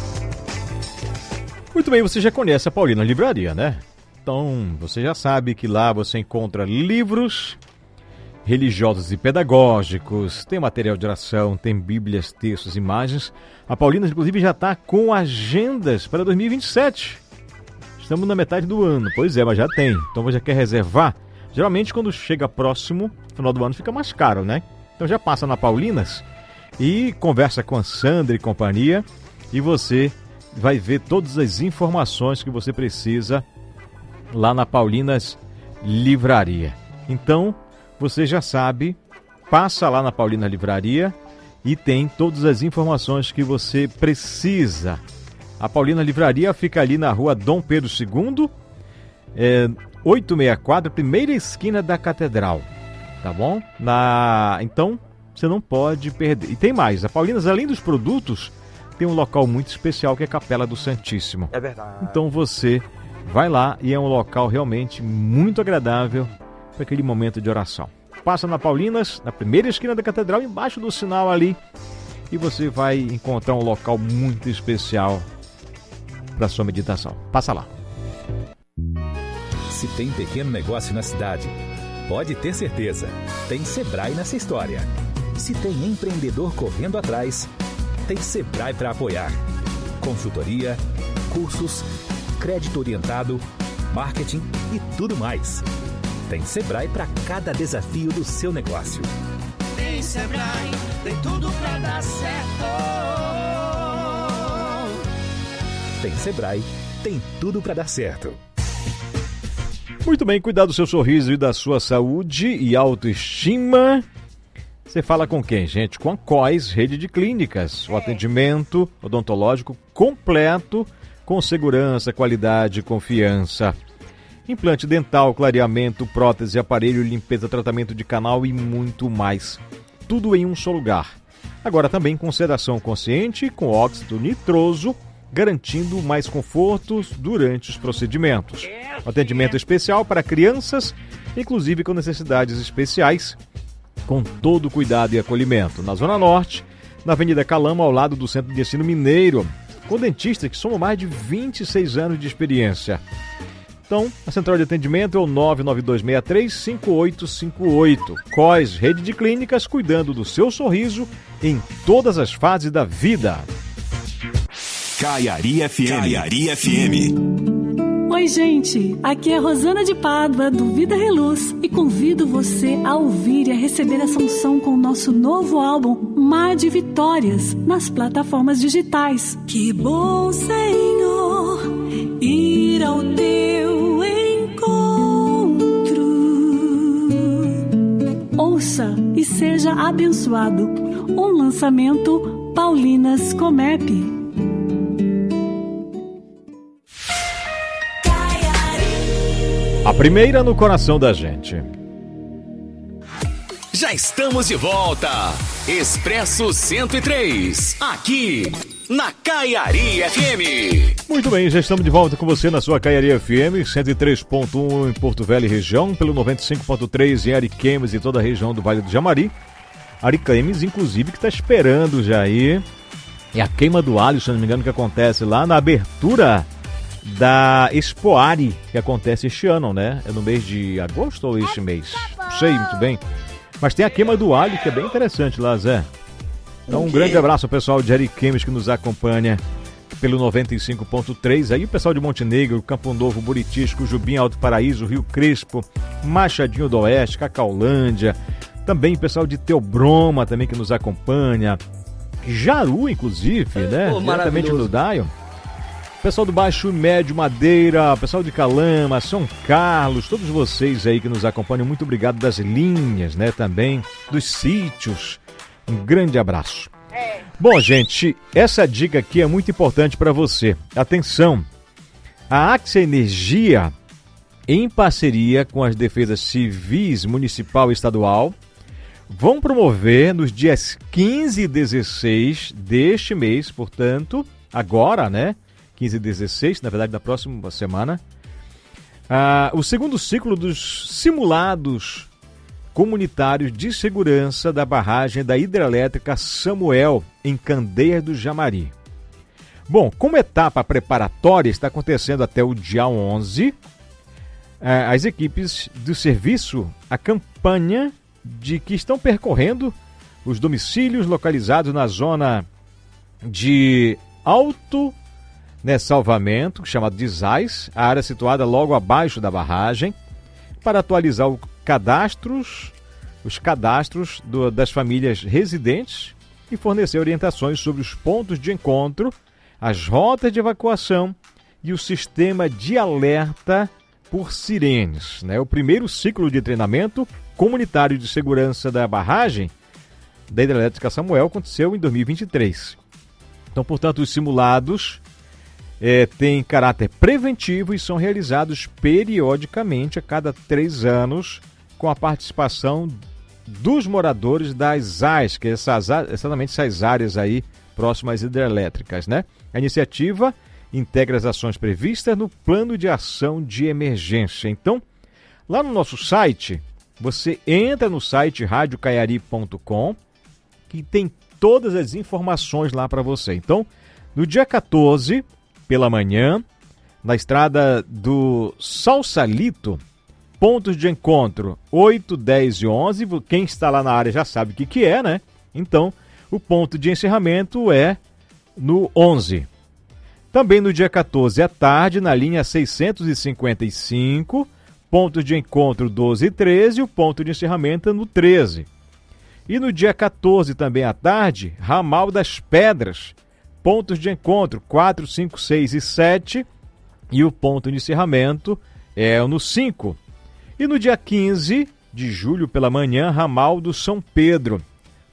Muito bem, você já conhece a Paulina Livraria, né? Então, você já sabe que lá você encontra livros religiosos e pedagógicos, tem material de oração, tem bíblias, textos, imagens. A Paulina, inclusive, já está com agendas para dois mil e vinte e sete. Estamos na metade do ano, pois é, mas já tem. Então, você já quer reservar? Geralmente, quando chega próximo, final do ano, fica mais caro, né? Então, já passa na Paulinas e conversa com a Sandra e companhia e você vai ver todas as informações que você precisa lá na Paulinas Livraria. Então, você já sabe, passa lá na Paulina Livraria e tem todas as informações que você precisa. A Paulina Livraria fica ali na rua Dom Pedro segundo, é, oitocentos e sessenta e quatro, primeira esquina da Catedral, tá bom? Na... Então, você não pode perder. E tem mais, a Paulinas, além dos produtos, tem um local muito especial que é a Capela do Santíssimo. É verdade. Então você vai lá e é um local realmente muito agradável para aquele momento de oração. Passa na Paulinas, na primeira esquina da Catedral, embaixo do sinal ali, e você vai encontrar um local muito especial para sua meditação. Passa lá. Se tem pequeno negócio na cidade, pode ter certeza, tem Sebrae nessa história. Se tem empreendedor correndo atrás, tem Sebrae para apoiar. Consultoria, cursos, crédito orientado, marketing e tudo mais. Tem Sebrae para cada desafio do seu negócio. Tem Sebrae, tem tudo para dar certo. Tem Sebrae, tem tudo para dar certo. Muito bem, cuidar do seu sorriso e da sua saúde e autoestima Você fala com quem, gente? Com a C O S, Rede de Clínicas. O atendimento odontológico completo, com segurança, qualidade e confiança. Implante dental, clareamento, prótese, aparelho, limpeza, tratamento de canal e muito mais. Tudo em um só lugar. Agora também com sedação consciente, com óxido nitroso, garantindo mais conforto durante os procedimentos. Atendimento especial para crianças, inclusive com necessidades especiais, com todo cuidado e acolhimento. Na Zona Norte, na Avenida Calama, ao lado do Centro de Ensino Mineiro, com dentistas que somam mais de vinte e seis anos de experiência. Então, a central de atendimento é o nove nove dois seis três cinco oito cinco oito. C O S, Rede de Clínicas, cuidando do seu sorriso em todas as fases da vida. Caiari F M. Caiari F M. Oi, gente. Aqui é Rosana de Pádua, do Vida Reluz, e convido você a ouvir e a receber essa unção com o nosso novo álbum Mar de Vitórias, nas plataformas digitais. Que bom, Senhor, ir ao teu encontro. Ouça e seja abençoado. Um lançamento Paulinas Comep. A primeira no coração da gente. Já estamos de volta. Expresso cento e três, aqui na Caiari F M. Muito bem, já estamos de volta com você na sua Caiari F M, cento e três ponto um em Porto Velho e região, pelo noventa e cinco ponto três em Ariquemes e toda a região do Vale do Jamari. Ariquemes, inclusive, que está esperando já aí. É a queima do alho, se não me engano, que acontece lá na abertura da Expoari, que acontece este ano, né? É no mês de agosto ou este mês? Não sei muito bem. Mas tem a queima do alho, que é bem interessante lá, Zé. Então, um grande abraço ao pessoal de Ariquemes que nos acompanha pelo noventa e cinco ponto três. Aí o pessoal de Montenegro, Campo Novo, Buritisco, Jubim, Alto Paraíso, Rio Crespo, Machadinho do Oeste, Cacaulândia. Também o pessoal de Teobroma também que nos acompanha. Jaru, inclusive, né? Oh, diretamente no Dial. Pessoal do Baixo Médio Madeira, pessoal de Calama, São Carlos, todos vocês aí que nos acompanham, muito obrigado das linhas, né, também, dos sítios. Um grande abraço. É. Bom, gente, essa dica aqui é muito importante para você. Atenção, a Axia Energia, em parceria com as defesas civis municipal e estadual, vão promover nos dias quinze e dezesseis deste mês, portanto, agora, né, quinze e dezesseis, na verdade, da próxima semana, ah, o segundo ciclo dos simulados comunitários de segurança da barragem da hidrelétrica Samuel, em Candeias do Jamari. Bom, como etapa preparatória, está acontecendo até o dia onze, ah, as equipes do serviço, a campanha de que estão percorrendo os domicílios localizados na zona de Alto Né, salvamento, chamado de Zais, a área situada logo abaixo da barragem, para atualizar os cadastros, os cadastros do, das famílias residentes e fornecer orientações sobre os pontos de encontro, as rotas de evacuação e o sistema de alerta por sirenes. Né? O primeiro ciclo de treinamento comunitário de segurança da barragem da hidrelétrica Samuel aconteceu em dois mil e vinte e três. Então, portanto, os simulados É, têm caráter preventivo e são realizados periodicamente a cada três anos com a participação dos moradores das A I S, que é essas, exatamente essas áreas aí próximas hidrelétricas, né? A iniciativa integra as ações previstas no Plano de Ação de Emergência. Então, lá no nosso site, você entra no site rádio caiari ponto com, que tem todas as informações lá para você. Então, no dia quatorze, pela manhã, na estrada do Salsalito, pontos de encontro oito, dez e onze. Quem está lá na área já sabe o que, que é, né? Então, o ponto de encerramento é no onze. Também no dia quatorze à tarde, na linha seiscentos e cinquenta e cinco, pontos de encontro doze e treze, o ponto de encerramento é no treze. E no dia quatorze também à tarde, Ramal das Pedras, pontos de encontro quatro, cinco, seis e sete, e o ponto de encerramento é no cinco. E no dia quinze de julho pela manhã, Ramal do São Pedro,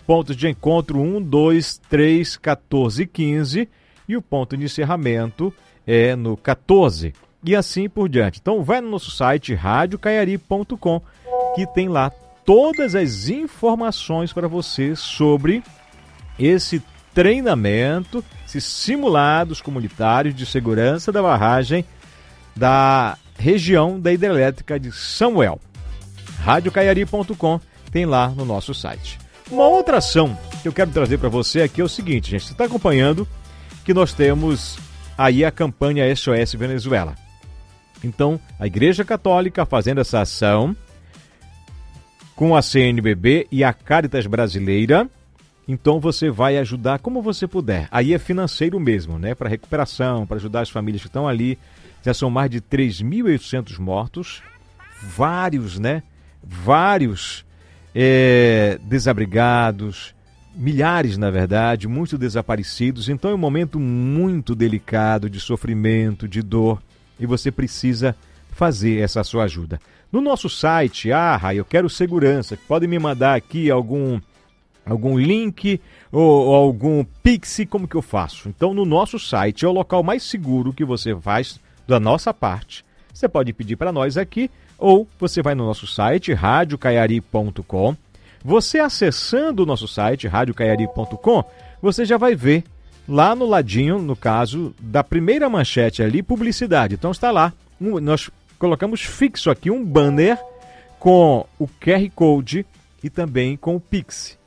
pontos de encontro um, dois, três, quatorze e quinze e o ponto de encerramento é no quatorze e assim por diante. Então vai no nosso site rádio caiari ponto com que tem lá todas as informações para você sobre esse treinamento, esses simulados comunitários de segurança da barragem da região da hidrelétrica de Samuel. rádio caiari ponto com tem lá no nosso site. Uma outra ação que eu quero trazer para você aqui é o seguinte, gente, você está acompanhando que nós temos aí a campanha S O S Venezuela. Então, a Igreja Católica fazendo essa ação com a C N B B e a Caritas Brasileira. Então você vai ajudar como você puder. Aí é financeiro mesmo, né? Para recuperação, para ajudar as famílias que estão ali. Já são mais de três mil e oitocentos mortos. Vários, né? Vários é, desabrigados. Milhares, na verdade, muitos desaparecidos. Então é um momento muito delicado de sofrimento, de dor. E você precisa fazer essa sua ajuda. No nosso site, ah, eu quero segurança. Pode me mandar aqui algum... algum link ou, ou algum Pix, como que eu faço? Então, no nosso site é o local mais seguro que você faz da nossa parte. Você pode pedir para nós aqui ou você vai no nosso site, rádio caiari ponto com. Você acessando o nosso site, rádio caiari ponto com, você já vai ver lá no ladinho, no caso, da primeira manchete ali, publicidade. Então, está lá. Um, nós colocamos fixo aqui um banner com o Q R Code e também com o Pix.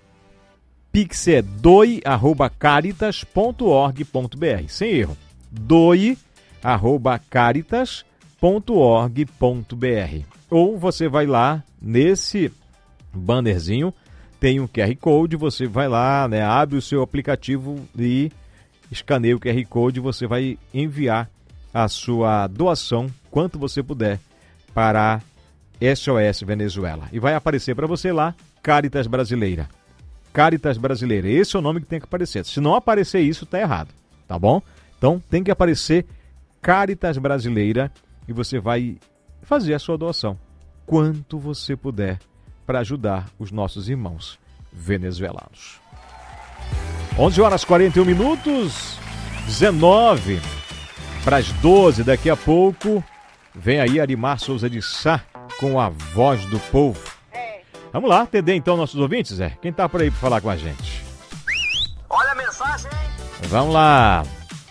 Pix é doe arroba caritas ponto org ponto br, sem erro, doe arroba caritas ponto org ponto br. Ou você vai lá nesse bannerzinho, tem um Q R Code, você vai lá, né, abre o seu aplicativo e escaneia o Q R Code, você vai enviar a sua doação, quanto você puder, para a S O S Venezuela. E vai aparecer para você lá, Caritas Brasileira. Caritas Brasileira, esse é o nome que tem que aparecer. Se não aparecer isso, tá errado, tá bom? Então tem que aparecer Caritas Brasileira e você vai fazer a sua doação, quanto você puder, para ajudar os nossos irmãos venezuelanos. onze horas e quarenta e um minutos, dezenove para as doze, daqui a pouco vem aí Arimar Souza de Sá com a voz do povo. Vamos lá, atender então nossos ouvintes, Zé. Quem tá por aí para falar com a gente? Olha a mensagem, hein? Vamos lá.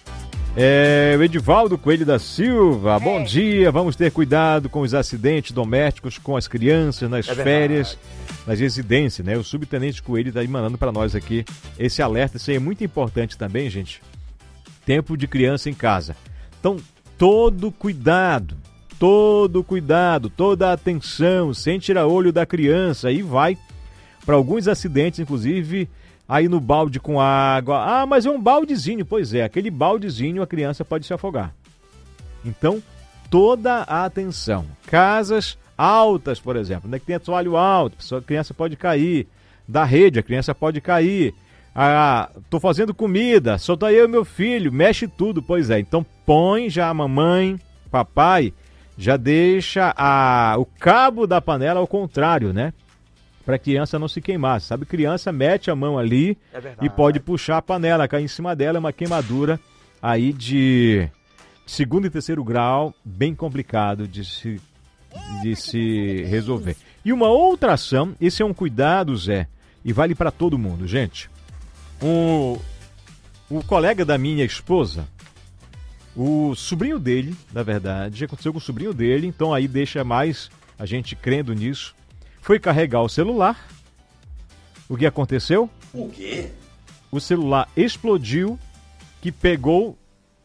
É, o Edivaldo Coelho da Silva. É. Bom dia, vamos ter cuidado com os acidentes domésticos com as crianças nas é férias, nas residências, né? O subtenente Coelho tá aí mandando para nós aqui esse alerta. Isso aí é muito importante também, gente. Tempo de criança em casa. Então, todo cuidado. Todo cuidado, toda atenção, sem tirar olho da criança. Aí vai para alguns acidentes, inclusive aí no balde com água. Ah, mas é um baldezinho. Pois é, aquele baldezinho a criança pode se afogar. Então, toda a atenção. Casas altas, por exemplo, né, que tem assoalho alto, a criança pode cair. Da rede, a criança pode cair. Ah, tô fazendo comida, só tá eu e meu filho, mexe tudo. Pois é, então põe já a mamãe, papai... já deixa a, o cabo da panela ao contrário, né? Para a criança não se queimar. Sabe, criança mete a mão ali é verdade, e pode puxar a panela, cair em cima dela, é uma queimadura aí de segundo e terceiro grau, bem complicado de se, de se resolver. E uma outra ação, esse é um cuidado, Zé, e vale para todo mundo, gente. O, o colega da minha esposa, o sobrinho dele, na verdade, aconteceu com o sobrinho dele, então aí deixa mais a gente crendo nisso. Foi carregar o celular. O que aconteceu? O quê? O celular explodiu, que pegou